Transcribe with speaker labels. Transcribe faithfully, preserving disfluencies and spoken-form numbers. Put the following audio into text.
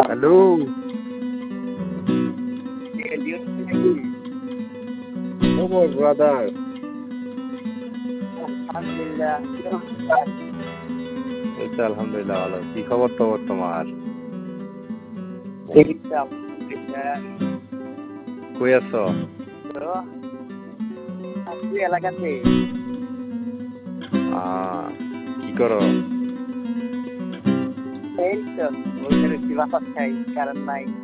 Speaker 1: Hello. খবর brother? এই তো আলহামদুলিল্লাহ ভালো। কি খবর টবর তোমার? কই আছো?
Speaker 2: এলাকাতে।
Speaker 1: আহ, কি করো?
Speaker 2: এই তো বসে রয়েছি, বাতাস খাই, কারেন্ট নাই।